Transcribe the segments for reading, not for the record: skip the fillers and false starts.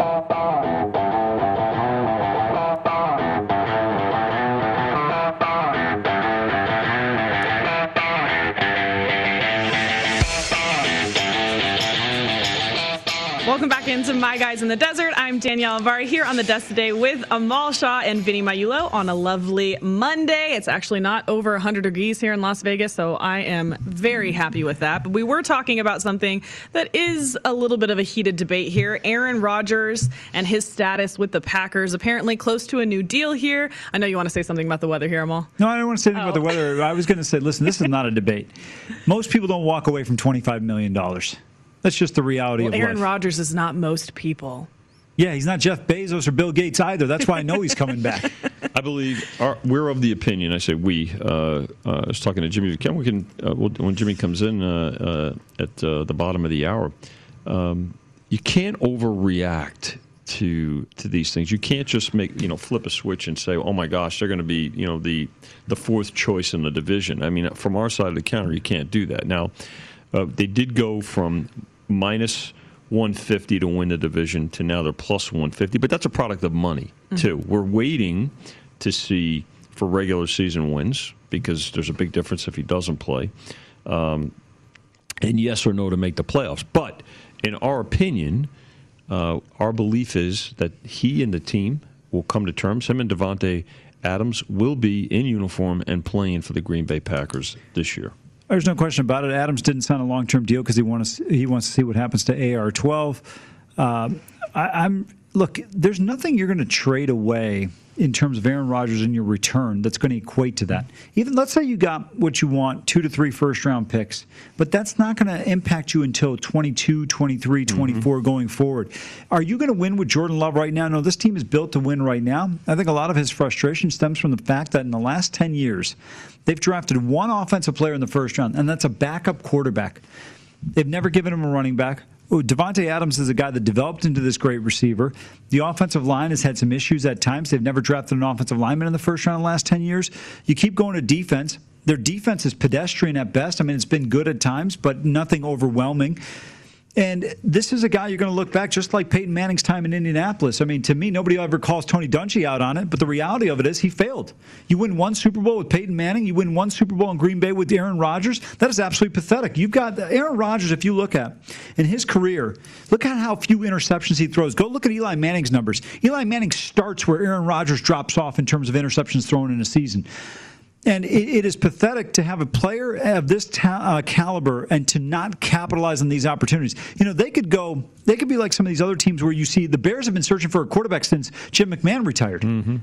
Welcome back into My Guys in the Desert. I'm Danielle Avari here on the desk today with Amal Shah and Vinny Mayulo on a lovely Monday. It's actually not over 100 degrees here in Las Vegas, so I am very happy with that. But we were talking about something that is a little bit of a heated debate here. Aaron Rodgers and his status with the Packers, apparently close to a new deal here. I know you want to say something about the weather here, Amal. No, I don't want to say anything about the weather. I was going to say, listen, this is not a debate. Most people don't walk away from $25 million. That's just the reality of life. Aaron Rodgers is not most people. Yeah, he's not Jeff Bezos or Bill Gates either. That's why I know he's coming back. I believe we're of the opinion. I say we. I was talking to Jimmy. We can when Jimmy comes in at the bottom of the hour. You can't overreact to these things. You can't just flip a switch and say, oh my gosh, they're going to be the fourth choice in the division. I mean, from our side of the counter, you can't do that. Now, they did go from minus 150 to win the division to now they're plus 150, but that's a product of money too. We're waiting to see for regular season wins because there's a big difference if he doesn't play, and yes or no to make the playoffs. But in our opinion, our belief is that he and the team will come to terms. Him and Davante Adams will be in uniform and playing for the Green Bay Packers this year. There's no question about it. Adams didn't sign a long-term deal because he wants to see what happens to AR-12. Look, there's nothing you're going to trade away in terms of Aaron Rodgers in your return that's going to equate to that. Even let's say you got what you want, 2 to 3 first-round picks, but that's not going to impact you until 22, 23, 24 going forward. Are you going to win with Jordan Love right now? No, this team is built to win right now. I think a lot of his frustration stems from the fact that in the last 10 years, they've drafted one offensive player in the first round, and that's a backup quarterback. They've never given him a running back. Davante Adams is a guy that developed into this great receiver. The offensive line has had some issues at times. They've never drafted an offensive lineman in the first round in the last 10 years. You keep going to defense. Their defense is pedestrian at best. I mean, it's been good at times, but nothing overwhelming. And this is a guy you're going to look back just like Peyton Manning's time in Indianapolis. I mean, to me, nobody ever calls Tony Dungy out on it, but the reality of it is he failed. You win one Super Bowl with Peyton Manning. You win one Super Bowl in Green Bay with Aaron Rodgers. That is absolutely pathetic. You've got Aaron Rodgers, if you look at in his career, look at how few interceptions he throws. Go look at Eli Manning's numbers. Eli Manning starts where Aaron Rodgers drops off in terms of interceptions thrown in a season. And it is pathetic to have a player of this caliber and to not capitalize on these opportunities. You know, they could be like some of these other teams where you see the Bears have been searching for a quarterback since Jim McMahon retired.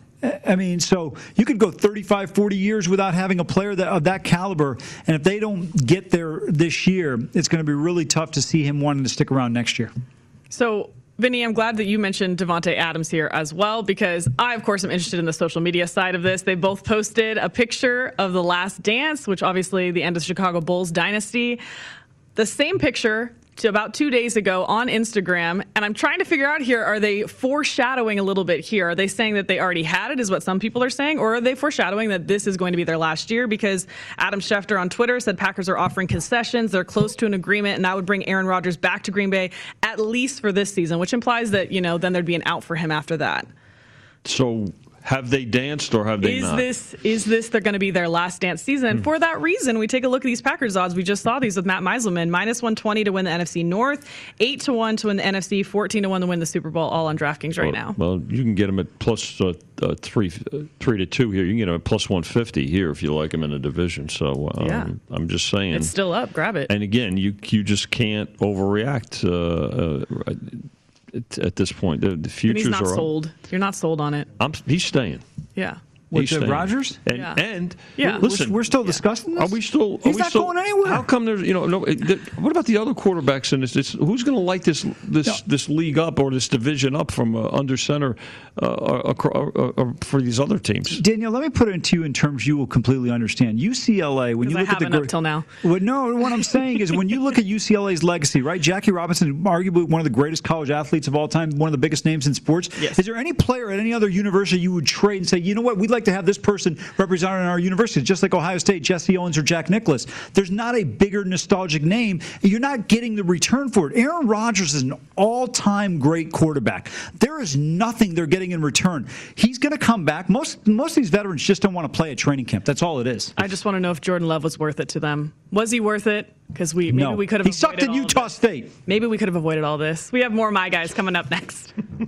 I mean, so you could go 35, 40 years without having a player of that caliber. And if they don't get there this year, it's going to be really tough to see him wanting to stick around next year. So, Vinny, I'm glad that you mentioned Davante Adams here as well, because I, of course, am interested in the social media side of this. They both posted a picture of The Last Dance, which obviously the end of the Chicago Bulls dynasty. The same picture to about 2 days ago on Instagram. And I'm trying to figure out here, are they foreshadowing a little bit here? Are they saying that they already had it, is what some people are saying? Or are they foreshadowing that this is going to be their last year? Because Adam Schefter on Twitter said Packers are offering concessions. They're close to an agreement, and that would bring Aaron Rodgers back to Green Bay, at least for this season, which implies that, then there'd be an out for him after that. So have they danced or have they not? Is this they're going to be their last dance season? For that reason, we take a look at these Packers odds. We just saw these with Matt Meiselman. Minus 120 to win the NFC North, 8-1 to win the NFC, 14-1 to win the Super Bowl, all on DraftKings right now. Well, you can get them at plus 3 to 2 here. You can get them at plus 150 here if you like them in the division. So I'm just saying. It's still up. Grab it. And again, you just can't overreact at this point. The futures he's not are sold. You're not sold on it. He's staying. Yeah. With Rodgers? And listen, we're still discussing this? Are we still? He's not going anywhere. How come there's, what about the other quarterbacks in this? Who's going to light this league up or this division up from under center for these other teams? Danielle, let me put it to you in terms you will completely understand. UCLA, when you look at the up till now. Well, no, what I'm saying is when you look at UCLA's legacy, right? Jackie Robinson, arguably one of the greatest college athletes of all time, one of the biggest names in sports. Yes. Is there any player at any other university you would trade and say, you know what, we'd like like to have this person represented in our university, just like Ohio State, Jesse Owens or Jack Nicklaus. There's not a bigger nostalgic name. You're not getting the return for it. Aaron Rodgers is an all-time great quarterback. There is nothing they're getting in return. He's going to come back. Most of these veterans just don't want to play at training camp. That's all it is. I just want to know if Jordan Love was worth it to them. Was he worth it? Because we could have. He sucked at Utah State. Maybe we could have avoided all this. We have more My Guys coming up next.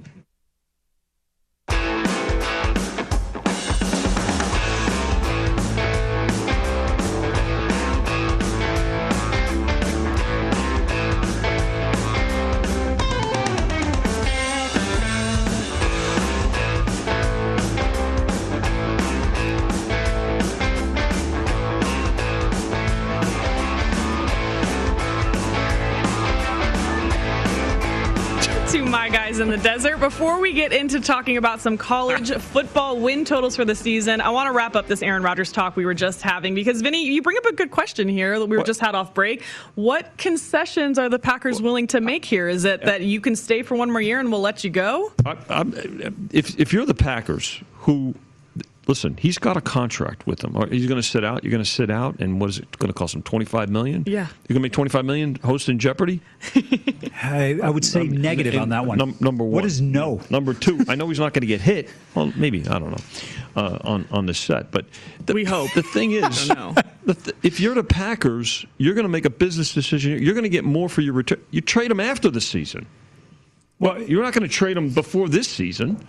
My Guys in the Desert. Before we get into talking about some college football win totals for the season, I want to wrap up this Aaron Rodgers talk we were just having because, Vinny, you bring up a good question here that we were just had off break. What concessions are the Packers willing to make here? Is it that you can stay for one more year and we'll let you go? If you're the Packers, listen, he's got a contract with them. He's going to sit out. You're going to sit out, and what is it going to cost him? $25 million? Yeah. You're going to make $25 million hosting Jeopardy? I would say negative on that one. Number one. What is no? Number two, I know he's not going to get hit. Well, maybe, I don't know, on the set. But we hope. The thing is, if you're the Packers, you're going to make a business decision. You're going to get more for your return. You trade him after the season. Well, you're not going to trade him before this season.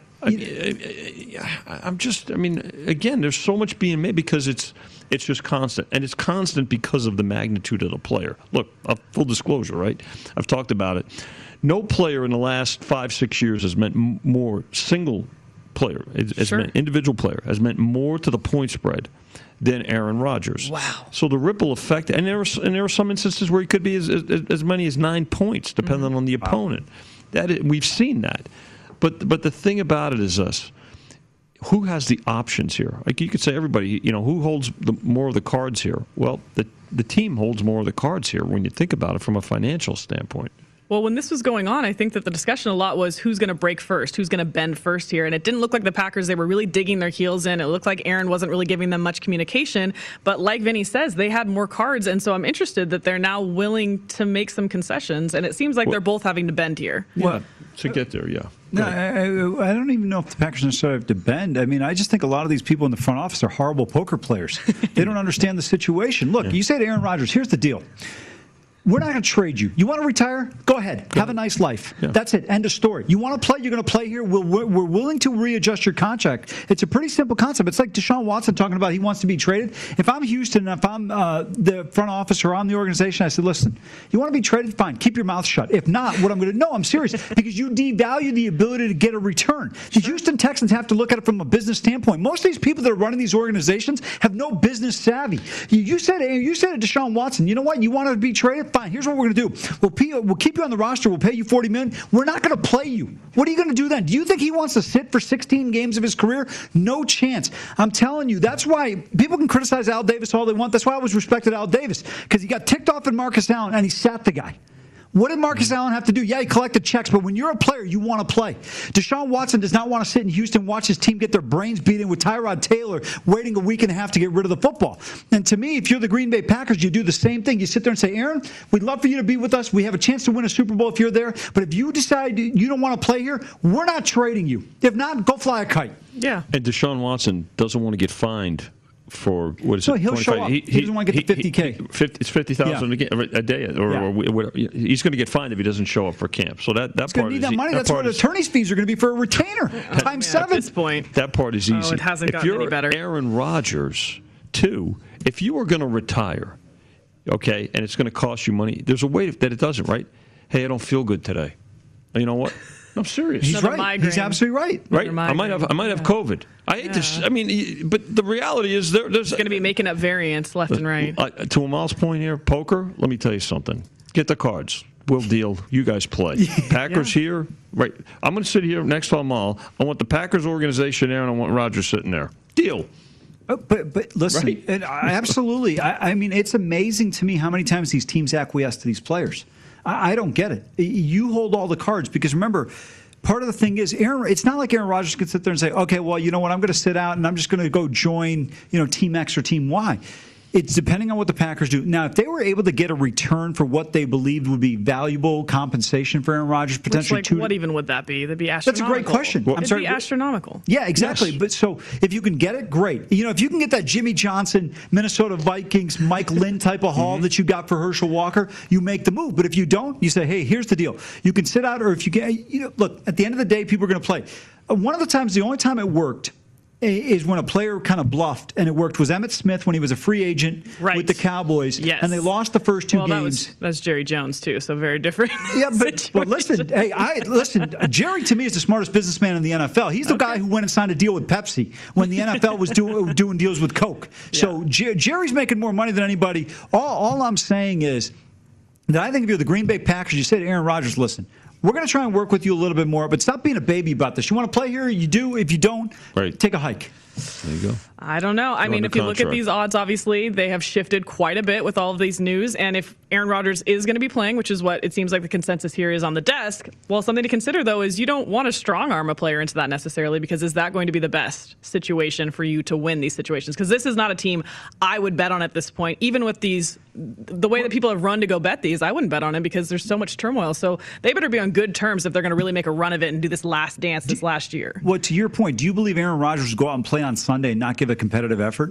Again, there's so much being made because it's just constant. And it's constant because of the magnitude of the player. Look, full disclosure, right? I've talked about it. No player in the last 5-6 years has meant more, single player, meant individual player, has meant more to the point spread than Aaron Rodgers. Wow. So the ripple effect, and there are some instances where he could be as many as 9 points, depending on the opponent. We've seen that. But the thing about it is this: who has the options here? Like you could say, everybody. Who holds more of the cards here? Well, the team holds more of the cards here when you think about it from a financial standpoint. Well, when this was going on, I think that the discussion a lot was who's going to break first, who's going to bend first here. And it didn't look like the Packers, they were really digging their heels in. It looked like Aaron wasn't really giving them much communication. But like Vinny says, they had more cards. And so I'm interested that they're now willing to make some concessions. And it seems like they're both having to bend here. Yeah, to get there, yeah. No, I don't even know if the Packers necessarily have to bend. I mean, I just think a lot of these people in the front office are horrible poker players. They don't understand the situation. Look, you say to Aaron Rodgers, here's the deal. We're not going to trade you. You want to retire? Go ahead. Have a nice life. Yeah. That's it. End of story. You want to play? You're going to play here. We're willing to readjust your contract. It's a pretty simple concept. It's like Deshaun Watson talking about he wants to be traded. If I'm Houston and if I'm the front office or I'm the organization, I said, listen, you want to be traded? Fine. Keep your mouth shut. If not, what I'm going to – no, I'm serious. Because you devalue the ability to get a return. The Houston Texans have to look at it from a business standpoint. Most of these people that are running these organizations have no business savvy. You said to Deshaun Watson, you know what? You want to be traded? Fine. Here's what we're going to do. We'll keep you on the roster. We'll pay you $40 million. We're not going to play you. What are you going to do then? Do you think he wants to sit for 16 games of his career? No chance. I'm telling you. That's why people can criticize Al Davis all they want. That's why I always respected Al Davis, because he got ticked off at Marcus Allen and he sat the guy. What did Marcus Allen have to do? Yeah, he collected checks, but when you're a player, you want to play. Deshaun Watson does not want to sit in Houston and watch his team get their brains beaten with Tyrod Taylor waiting a week and a half to get rid of the football. And to me, if you're the Green Bay Packers, you do the same thing. You sit there and say, Aaron, we'd love for you to be with us. We have a chance to win a Super Bowl if you're there. But if you decide you don't want to play here, we're not trading you. If not, go fly a kite. Yeah. And Deshaun Watson doesn't want to get fined for what is it? He'll 25? show up. He doesn't want to get the $50K. It's $50,000 a day, or he's going to get fined if he doesn't show up for camp. So that he's part need is that money. That's what attorney's fees are going to be for a retainer. Times 7. At this point, that part is easy. It hasn't gotten any better. If you're Aaron Rodgers, too, if you are going to retire, okay, and it's going to cost you money, there's a way that it doesn't, right? Hey, I don't feel good today. You know what? I'm serious. He's right. Migraine. He's absolutely right. Right. I might have COVID. I hate this. I mean, but the reality is there's going to be making up variants left and right. To Amal's point here, poker. Let me tell you something. Get the cards. We'll deal. You guys play. Packers here. Right. I'm going to sit here next to Amal. I want the Packers organization there, and I want Rodgers sitting there. Deal. But listen, right? Absolutely. I mean, it's amazing to me how many times these teams acquiesce to these players. I don't get it. You hold all the cards because remember, part of the thing is it's not like Aaron Rodgers could sit there and say, okay, well, you know what, I'm going to sit out and I'm just going to go join, Team X or Team Y. It's depending on what the Packers do. Now, if they were able to get a return for what they believed would be valuable compensation for Aaron Rodgers, potentially what even would that be? That'd be astronomical. That's a great question. It'd be astronomical. Yeah, exactly. Yes. But so if you can get it, great. If you can get that Jimmy Johnson, Minnesota Vikings, Mike Lynn type of haul that you got for Herschel Walker, you make the move. But if you don't, you say, hey, here's the deal. You can sit out, or if you get, look, at the end of the day, people are going to play. One of the times, the only time it worked is when a player kind of bluffed, and it worked, was Emmitt Smith when he was a free agent with the Cowboys, and they lost the first two games. That's Jerry Jones, too, so very different. Yeah, but listen, Jerry, to me, is the smartest businessman in the NFL. He's the guy who went and signed a deal with Pepsi when the NFL was doing deals with Coke. Yeah. So Jerry's making more money than anybody. All I'm saying is that I think if you're the Green Bay Packers, you say to Aaron Rodgers, listen, we're going to try and work with you a little bit more, but stop being a baby about this. You want to play here? You do. If you don't, take a hike. There you go. I don't know. I mean, if you look at these odds, obviously, they have shifted quite a bit with all of these news. And if Aaron Rodgers is going to be playing, which is what it seems like the consensus here is on the desk, well, something to consider, though, is you don't want to strong arm a player into that necessarily, because is that going to be the best situation for you to win these situations? Because this is not a team I would bet on at this point. Even with the way that people have run to go bet these, I wouldn't bet on it because there's so much turmoil. So they better be on good terms if they're going to really make a run of it and do this last dance this last year. Well, to your point, do you believe Aaron Rodgers will go out and play on Sunday and not give a competitive effort?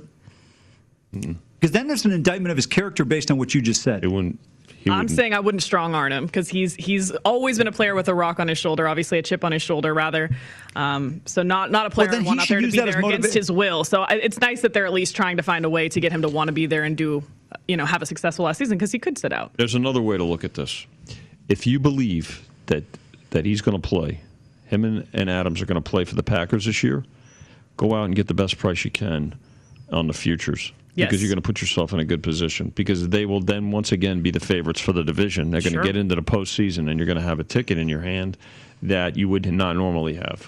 Because then there's an indictment of his character based on what you just said. I'm saying I wouldn't strong arm him because he's always been a player with a rock on his shoulder, obviously a chip on his shoulder, rather. So not a player I want out there to be there against his will. So it's nice that they're at least trying to find a way to get him to want to be there and have a successful last season, because he could sit out. There's another way to look at this. If you believe that he's going to play, him and Adams are going to play for the Packers this year, go out and get the best price you can on the futures. Yes. Because you're going to put yourself in a good position, because they will then once again be the favorites for the division. They're going to get into the postseason, and you're going to have a ticket in your hand that you would not normally have.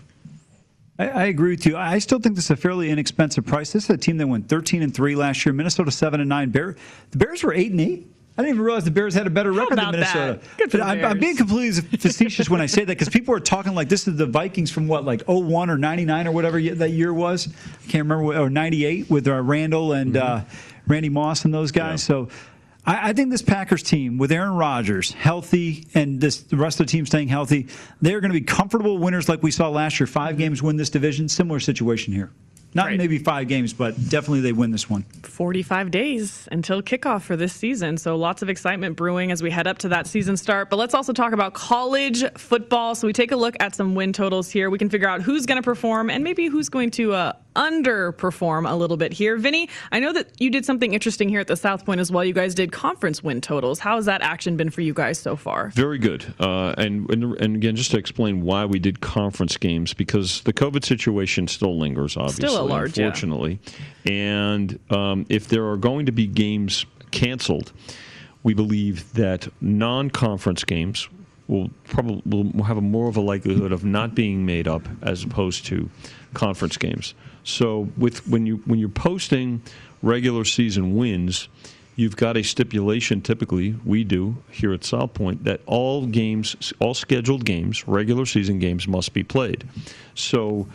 I agree with you. I still think this is a fairly inexpensive price. This is a team that went 13-3 last year. Minnesota 7-9. The Bears were 8-8. I didn't even realize the Bears had a better record than Minnesota. I'm being completely facetious when I say that, because people are talking like this is the Vikings from like 01 or 99 or whatever that year was. I can't remember, or 98 with Randall and Randy Moss and those guys. Yeah. So I think this Packers team, with Aaron Rodgers healthy and the rest of the team staying healthy, they're going to be comfortable winners like we saw last year. 5 games win this division. Similar situation here. Not maybe 5 games, but definitely they win this one. 45 days until kickoff for this season, so lots of excitement brewing as we head up to that season start. But let's also talk about college football. So we take a look at some win totals here. We can figure out who's going to perform and maybe who's going to underperform a little bit here. Vinny, I know that you did something interesting here at the South Point as well. You guys did conference win totals. How has that action been for you guys so far? Very good. And again, just to explain why we did conference games, because the COVID situation still lingers, obviously, still at large, unfortunately. Yeah. And if there are going to be games canceled, we believe that non-conference games will have more of a likelihood of not being made up as opposed to conference games. So when you're posting regular season wins, you've got a stipulation, typically we do here at South Point, that all scheduled games, regular season games, must be played. So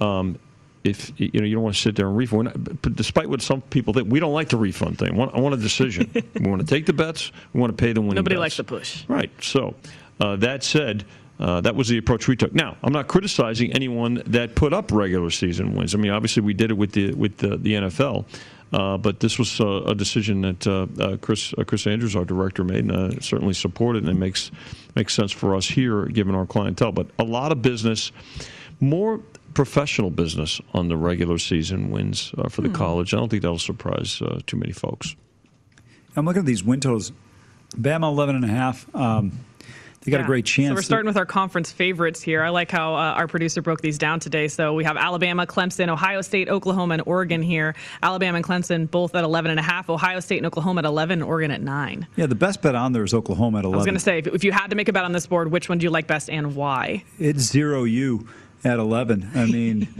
if you don't want to sit there and refund, but despite what some people think, we don't like the refund thing. I want a decision. We want to take the bets. We want to pay the winning Nobody bets. likes the push. Right. So that said, that was the approach we took. Now, I'm not criticizing anyone that put up regular season wins. I mean, obviously we did it with the NFL, but this was a decision that Chris Andrews, our director, made, and certainly supported, and it makes sense for us here given our clientele. But a lot of business, more professional business on the regular season wins for the college. I don't think that'll surprise too many folks. I'm looking at these win totals. Bama 11.5. They got a great chance. So we're starting with our conference favorites here. I like how our producer broke these down today. So we have Alabama, Clemson, Ohio State, Oklahoma, and Oregon here. Alabama and Clemson both at 11.5. Ohio State and Oklahoma at 11. Oregon at 9. Yeah, the best bet on there is Oklahoma at 11. I was going to say, if you had to make a bet on this board, which one do you like best and why? It's 0U at 11. I mean,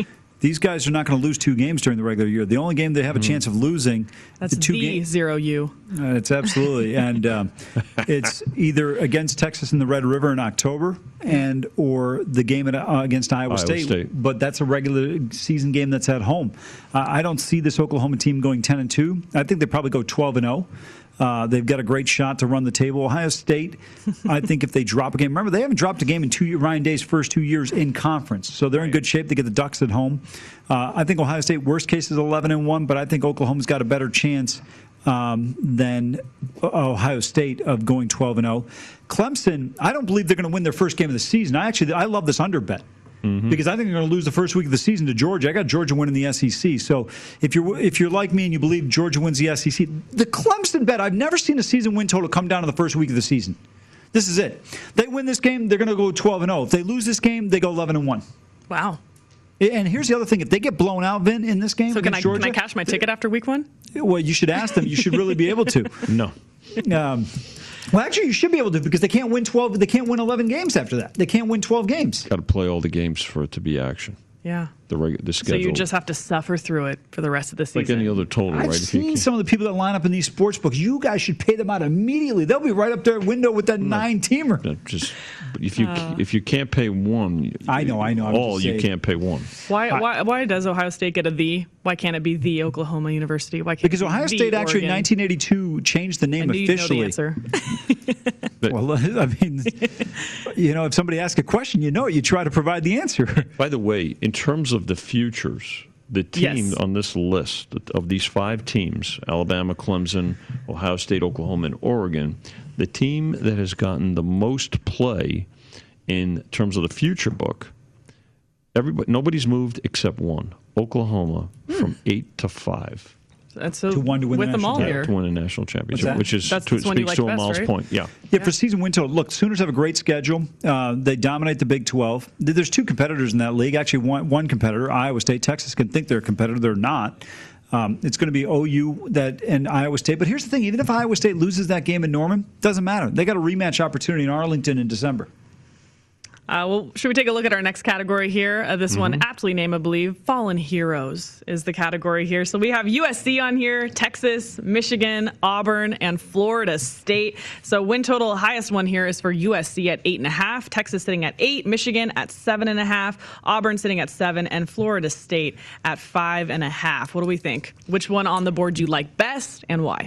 These guys are not going to lose 2 games during the regular year. The only game they have a chance of losing, that's the 2 the games. 0U. It's absolutely, and it's either against Texas in the Red River in October, or the game against Iowa State. But that's a regular season game that's at home. I don't see this Oklahoma team going 10-2. I think they probably go 12-0. They've got a great shot to run the table. Ohio State, I think if they drop a game, remember they haven't dropped a game in Ryan Day's first 2 years in conference, so they're in good shape. They get the Ducks at home. I think Ohio State worst case is 11-1, but I think Oklahoma's got a better chance than Ohio State of going 12-0. Clemson, I don't believe they're going to win their first game of the season. I love this under bet. Because I think they're going to lose the first week of the season to Georgia. I got Georgia winning the SEC. So if you're like me and you believe Georgia wins the SEC, the Clemson bet, I've never seen a season win total come down to the first week of the season. This is it. They win this game, they're going to go 12-0. If they lose this game, they go 11-1. Wow. And here's the other thing: if they get blown out, Vin, in this game, so can I Georgia, cash my ticket after week 1? Well, you should ask them. You should really be able to. No. Well, actually, you should be able to because they can't win 12. They can't win 11 games after that. They can't win 12 games. Got to play all the games for it to be action. Yeah. The schedule. So you just have to suffer through it for the rest of the season. Like any other total, right? I've seen some of the people that line up in these sports books. You guys should pay them out immediately. They'll be right up there window with that 9-teamer. No, just if you can't pay one, I know. You can't pay one. Why does Ohio State get a the? Why can't it be the Oklahoma University? Why can't because Ohio State actually in 1982 changed the name officially. You know the answer. Well, I mean, if somebody asks a question, you try to provide the answer. By the way, in terms of the futures, the team on this list of these 5 teams, Alabama, Clemson, Ohio State, Oklahoma, and Oregon, the team that has gotten the most play in terms of the future book, nobody's moved except one, Oklahoma, from 8 to 5. That's so to 1 to win with the them all national here. To win a national championship, which is speaks to Amal's point. Yeah. For season win total, look, Sooners have a great schedule. They dominate the Big 12. There's 2 competitors in that league. Actually, one competitor, Iowa State. Texas can think they're a competitor. They're not. It's going to be OU and Iowa State. But here's the thing: even if Iowa State loses that game in Norman, doesn't matter. They got a rematch opportunity in Arlington in December. Should we take a look at our next category here? This one, aptly named, I believe, Fallen Heroes is the category here. So we have USC on here, Texas, Michigan, Auburn, and Florida State. So win total, highest one here is for USC at 8.5, Texas sitting at 8, Michigan at 7.5, Auburn sitting at 7, and Florida State at 5.5. What do we think? Which one on the board do you like best and why?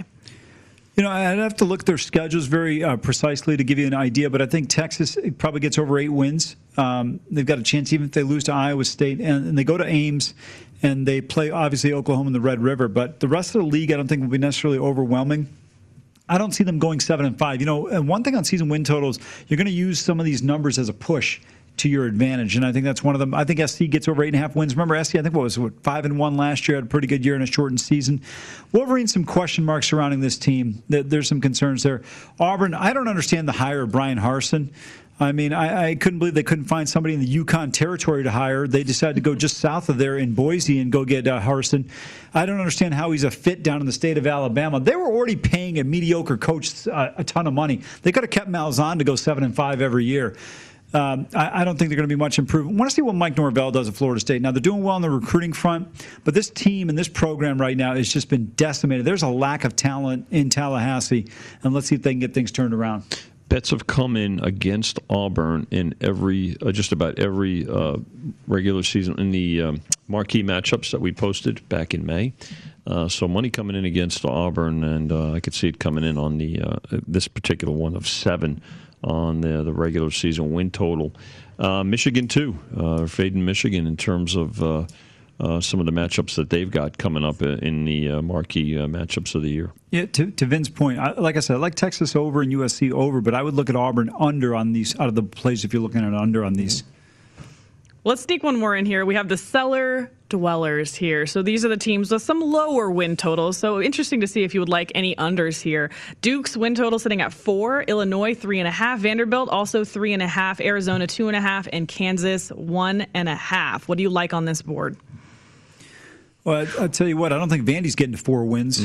I'd have to look at their schedules very precisely to give you an idea, but I think Texas probably gets over 8 wins. They've got a chance even if they lose to Iowa State, and they go to Ames, and they play, obviously, Oklahoma in the Red River. But the rest of the league I don't think will be necessarily overwhelming. I don't see them going 7-5. And one thing on season win totals, you're going to use some of these numbers as a push to your advantage, and I think that's one of them. I think SC gets over 8.5 wins. Remember, SC, I think, 5-1 last year, had a pretty good year in a shortened season. Wolverine, some question marks surrounding this team. There's some concerns there. Auburn, I don't understand the hire of Brian Harsin. I mean, I couldn't believe they couldn't find somebody in the Yukon Territory to hire. They decided to go just south of there in Boise and go get Harsin. I don't understand how he's a fit down in the state of Alabama. They were already paying a mediocre coach a ton of money. They could have kept Malzahn to go 7-5 every year. I don't think they're going to be much improvement. I want to see what Mike Norvell does at Florida State. Now, they're doing well on the recruiting front, but this team and this program right now has just been decimated. There's a lack of talent in Tallahassee, and let's see if they can get things turned around. Bets have come in against Auburn in just about every regular season in the marquee matchups that we posted back in May. So money coming in against Auburn, and I could see it coming in on the this particular one of 7 on the regular season win total. Michigan, too. Fading Michigan in terms of some of the matchups that they've got coming up in the marquee matchups of the year. Yeah, to Vin's point, like I said, I like Texas over and USC over, but I would look at Auburn under on these out of the plays if you're looking at under on these. Let's sneak one more in here. We have the cellar dwellers here. So these are the teams with some lower win totals. So interesting to see if you would like any unders here. Duke's win total sitting at 4, Illinois 3.5, Vanderbilt also 3.5, Arizona 2.5, and Kansas 1.5. What do you like on this board? Well, I'll tell you what, I don't think Vandy's getting to 4 wins.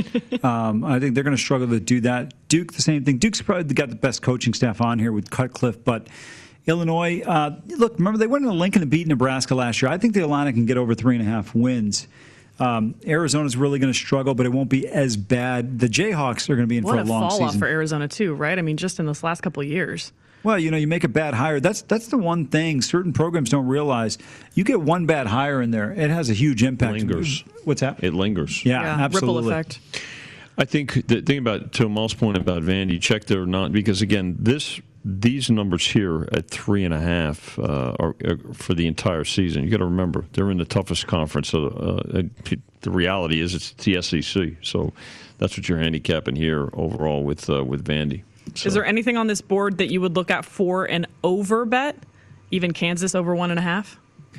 I think they're going to struggle to do that. Duke, the same thing. Duke's probably got the best coaching staff on here with Cutcliffe, but Illinois, look, remember they went into Lincoln and beat Nebraska last year. I think the Illini can get over 3.5 wins. Arizona's really going to struggle, but it won't be as bad. The Jayhawks are going to be in for a long season. What a fall off for Arizona too, right? I mean, just in this last couple of years. Well, you make a bad hire. That's the one thing certain programs don't realize. You get one bad hire in there, it has a huge impact. It lingers. What's that? It lingers. Yeah, absolutely. Ripple effect. I think the thing about, to Amal's point about Vandy, check their not, because again, these numbers here at 3.5 are for the entire season. You got to remember they're in the toughest conference. So the reality is it's the SEC. So that's what you're handicapping here overall with Vandy. So. Is there anything on this board that you would look at for an over bet? Even Kansas over 1.5?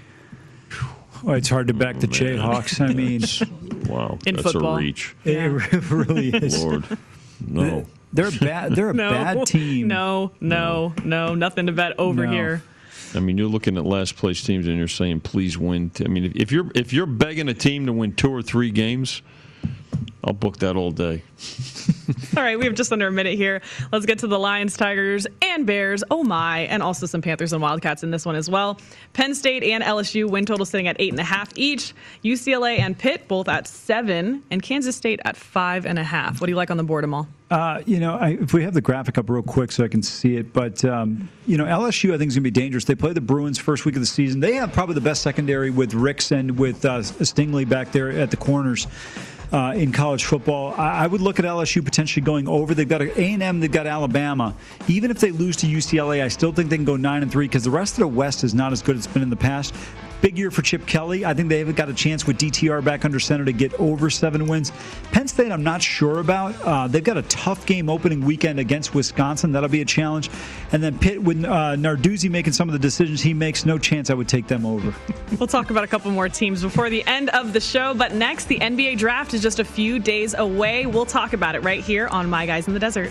Oh, it's hard to back the Jayhawks. I mean, wow, in that's football. a reach. It really is. Lord, no. They're bad. They're a bad team. No, nothing to bet over here. I mean, you're looking at last place teams and you're saying, please win. I mean, if you're begging a team to win 2 or 3 games, I'll book that all day. All right, we have just under a minute here. Let's get to the Lions, Tigers, and Bears. Oh my, and also some Panthers and Wildcats in this one as well. Penn State and LSU win total sitting at 8.5 each. UCLA and Pitt both at 7, and Kansas State at 5.5. What do you like on the board, Amal? If we have the graphic up real quick so I can see it, but LSU I think is going to be dangerous. They play the Bruins first week of the season. They have probably the best secondary with Ricks and with Stingley back there at the corners. In college football, I would look at LSU potentially going over. They've got A&M, they've got Alabama. Even if they lose to UCLA, I still think they can go 9-3 because the rest of the West is not as good as it's been in the past. Big year for Chip Kelly. I think they've got a chance with DTR back under center to get over 7 wins. Penn State, I'm not sure about. They've got a tough game opening weekend against Wisconsin. That'll be a challenge. And then Pitt, with Narduzzi making some of the decisions he makes, no chance I would take them over. We'll talk about a couple more teams before the end of the show. But next, the NBA draft is just a few days away. We'll talk about it right here on My Guys in the Desert.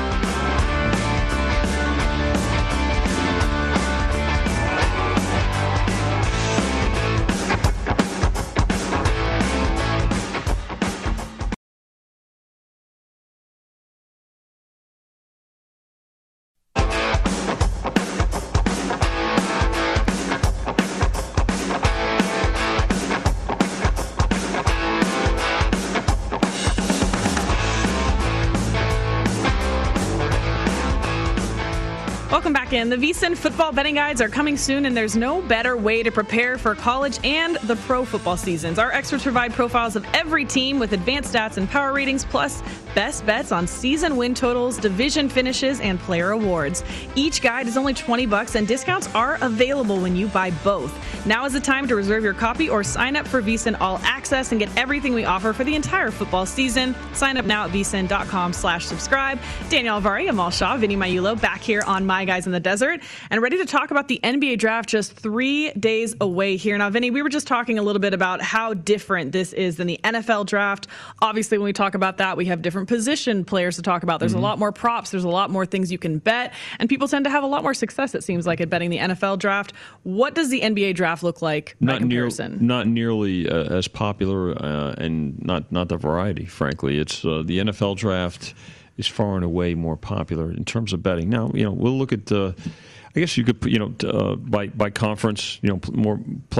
And the VSiN football betting guides are coming soon, and there's no better way to prepare for college and the pro football seasons. Our experts provide profiles of every team with advanced stats and power ratings, plus best bets on season win totals, division finishes, and player awards. Each guide is only $20, and discounts are available when you buy both. Now is the time to reserve your copy or sign up for VSiN All Access and get everything we offer for the entire football season. Sign up now at vsin.com/subscribe. Daniel Alvari, Amal Shah, Vinny Mayulo back here on My Guys in the Desert and ready to talk about the NBA draft just 3 days away here. Now, Vinny, we were just talking a little bit about how different this is than the NFL draft. Obviously, when we talk about that, we have different position players to talk about. There's a lot more props. There's a lot more things you can bet. And people tend to have a lot more success, it seems like, at betting the NFL draft. What does the NBA draft look like by comparison? Not nearly as popular and not the variety, frankly. It's the NFL draft is far and away more popular in terms of betting. Now, we'll look at I guess you could, by conference, more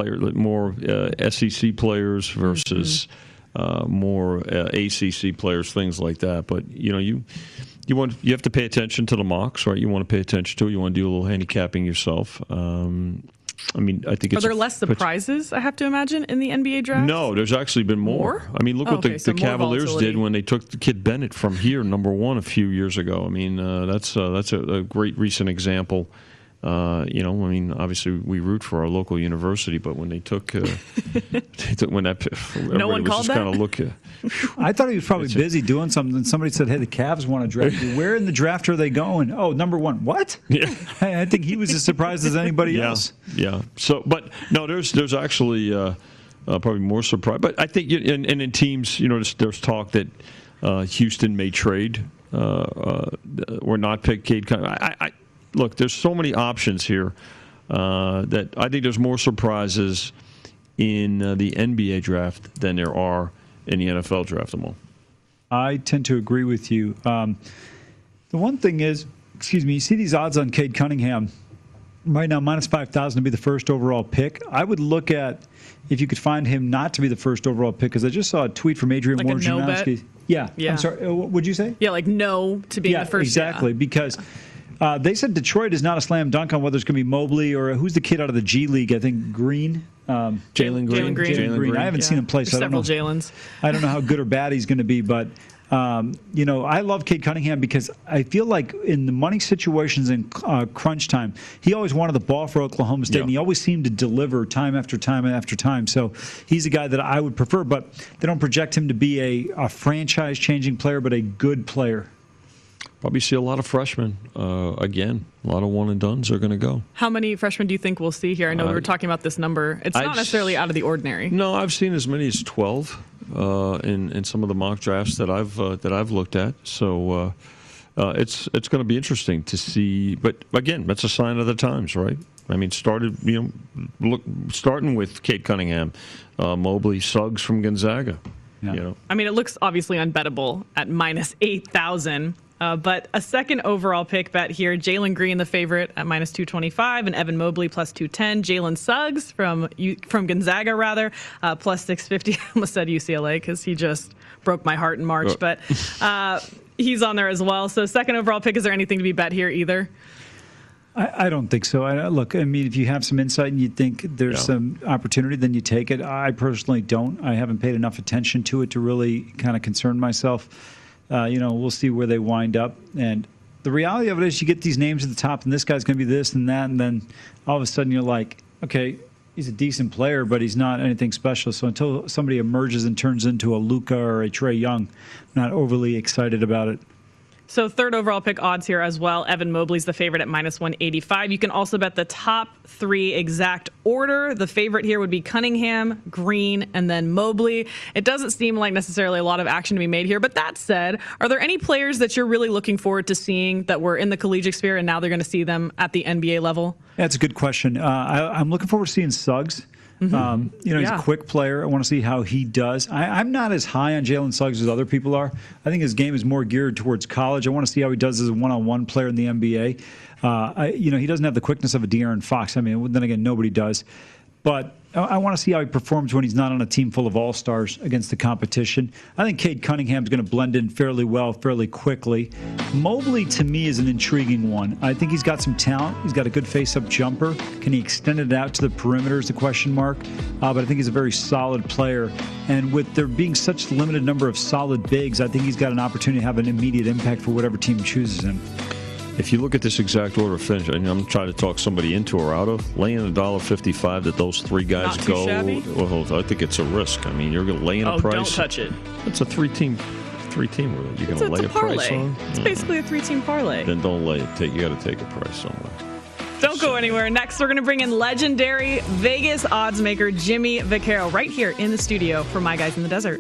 SEC players versus more ACC players, things like that. But you have to pay attention to the mocks, right? You want to pay attention to it. You want to do a little handicapping yourself. I think are there less surprises, I have to imagine, in the NBA draft? No, there's actually been more. I mean, look what the Cavaliers did when they took the kid Bennett from here, number 1, a few years ago. I mean, that's a great recent example. Obviously we root for our local university, but when they took, when that, no one called that. Kind of look. I thought he was probably busy doing something. Somebody said, "Hey, the Cavs want to draft you. Where in the draft are they going?" Oh, number 1. What? Yeah, I think he was as surprised as anybody else. Yeah. So, but no, there's actually probably more surprise. But I think, and in teams, there's talk that Houston may trade or not pick Cade Cunningham. Look, there's so many options here that I think there's more surprises in the NBA draft than there are in the NFL draft. I tend to agree with you. The one thing is, you see these odds on Cade Cunningham. right now minus 5,000 to be the first overall pick. I would look at if you could find him not to be the first overall pick, because I just saw a tweet from Adrian Like a no bet? Wojnarowski. Yeah, I'm sorry. What would you say? Yeah, like no to being the first. Exactly, because they said Detroit is not a slam dunk on whether it's going to be Mobley or who's the kid out of the G League. I think Green. Jalen Green. Jalen Green. I haven't seen him play, so I don't know. Several Jalens. I don't know how good or bad he's going to be, but I love Cade Cunningham because I feel like in the money situations in crunch time, he always wanted the ball for Oklahoma State, and he always seemed to deliver time after time after time. So he's a guy that I would prefer, but they don't project him to be a franchise-changing player, but a good player. Probably see a lot of freshmen again. A lot of one-and-dones are going to go. How many freshmen do you think we'll see here? I know we were talking about this number. It's not necessarily out of the ordinary. No, I've seen as many as 12 in some of the mock drafts that I've looked at. So it's going to be interesting to see. But again, that's a sign of the times, right? I mean, starting with Cade Cunningham, Mobley, Suggs from Gonzaga. Yeah. I mean, it looks obviously unbettable at minus 8,000. But a second overall pick bet here, Jalen Green, the favorite, at minus 225, and Evan Mobley plus 210. Jalen Suggs from Gonzaga, rather, plus 650. I almost said UCLA because he just broke my heart in March. But he's on there as well. So second overall pick, is there anything to be bet here either? I don't think so. Look, I mean, if you have some insight and you think there's some opportunity, then you take it. I personally don't. I haven't paid enough attention to it to really kind of concern myself. We'll see where they wind up. And the reality of it is you get these names at the top, and this guy's going to be this and that, and then all of a sudden you're like, okay, he's a decent player, but he's not anything special. So until somebody emerges and turns into a Luka or a Trae Young, I'm not overly excited about it. So third overall pick odds here as well. Evan Mobley's the favorite at minus 185. You can also bet the top three exact order. The favorite here would be Cunningham, Green, and then Mobley. It doesn't seem like necessarily a lot of action to be made here. But that said, are there any players that you're really looking forward to seeing that were in the collegiate sphere and now they're going to see them at the NBA level? That's a good question. I'm looking forward to seeing Suggs. He's a quick player. I want to see how he does. I'm not as high on Jalen Suggs as other people are. I think his game is more geared towards college. I want to see how he does as a one-on-one player in the NBA. He doesn't have the quickness of a De'Aaron Fox. I mean, then again, nobody does. But I want to see how he performs when he's not on a team full of all-stars against the competition. I think Cade Cunningham's going to blend in fairly well, fairly quickly. Mobley, to me, is an intriguing one. I think he's got some talent. He's got a good face-up jumper. Can he extend it out to the perimeter is the question mark. But I think he's a very solid player. And with there being such a limited number of solid bigs, I think he's got an opportunity to have an immediate impact for whatever team chooses him. If you look at this exact order of finish, I'm trying to talk somebody into or out of, laying $1.55 that those three guys Not too go. shabby. Well, I think it's a risk. I mean, you're going to lay in a price. Don't touch it. It's a three-team. You're going to lay a price on? It's basically a three-team parlay. Then don't lay it. You got to take a price somewhere. Don't go anywhere. Next, we're going to bring in legendary Vegas odds maker Jimmy Vaccaro right here in the studio for My Guys in the Desert.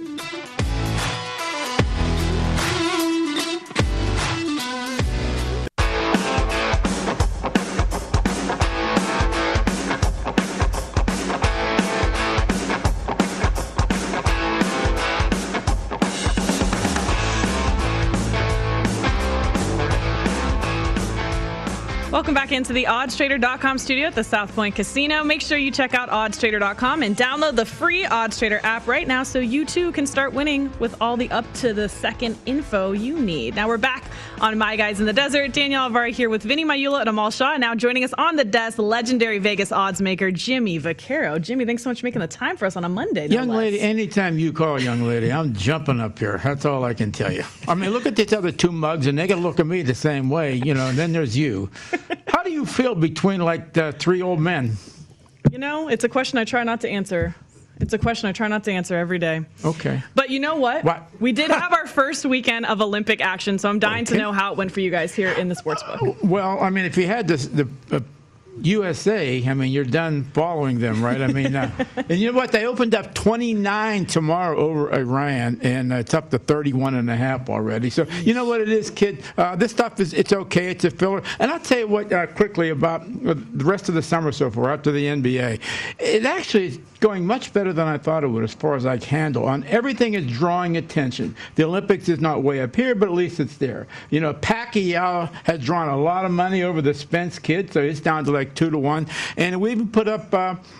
Welcome back into the oddstrader.com studio at the South Point Casino. Make sure you check out oddstrader.com and download the free OddsTrader app right now so you too can start winning with all the up-to-the-second info you need. Now we're back on My Guys in the Desert. Danielle Alvari here with Vinny Magliulo and Amal Shaw. Now joining us on the desk, legendary Vegas odds maker Jimmy Vaccaro. Jimmy, thanks so much for making the time for us on a Monday. Young lady, anytime you call, young lady, I'm jumping up here. That's all I can tell you. I mean, look at these other two mugs, and they can look at me the same way, and then there's you. How do you feel between, like, the three old men? It's a question I try not to answer. It's a question I try not to answer every day. Okay. But you know what? What? We did have our first weekend of Olympic action, so I'm dying to know how it went for you guys here in the sportsbook. Well, I mean, if you had the USA, I mean, you're done following them, right? I mean, and you know what? They opened up 29 tomorrow over Iran, and it's up to 31.5 already. So you know what it is, kid? This stuff it's okay. It's a filler. And I'll tell you what quickly about the rest of the summer so far, after the NBA. It actually is going much better than I thought it would as far as I can handle. On everything is drawing attention. The Olympics is not way up here, but at least it's there. Pacquiao has drawn a lot of money over the Spence kid, so it's down to like like 2-1, and we even put up,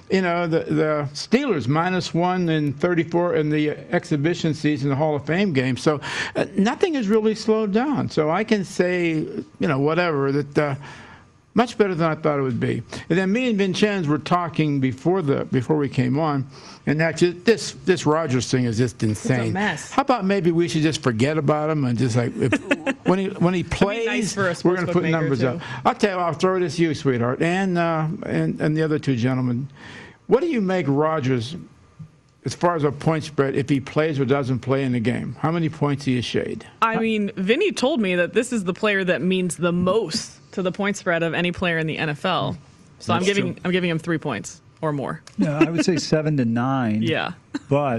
the Steelers -1 in 34 in the exhibition season, the Hall of Fame game. So nothing has really slowed down. So I can say, whatever that. Much better than I thought it would be. And then me and Vincenz were talking before we came on, and actually this Rodgers thing is just insane. It's a mess. How about maybe we should just forget about him and just when he plays, nice for a we're going to put sportsbook numbers maker, up. I'll tell you, I'll throw this to you, sweetheart, and the other two gentlemen. What do you make Rodgers as far as a point spread if he plays or doesn't play in the game? How many points do you shade? I mean, Vinny told me that this is the player that means the most to the point spread of any player in the NFL. So I'm giving him 3 points or more. No, I would say 7 to 9. Yeah. But,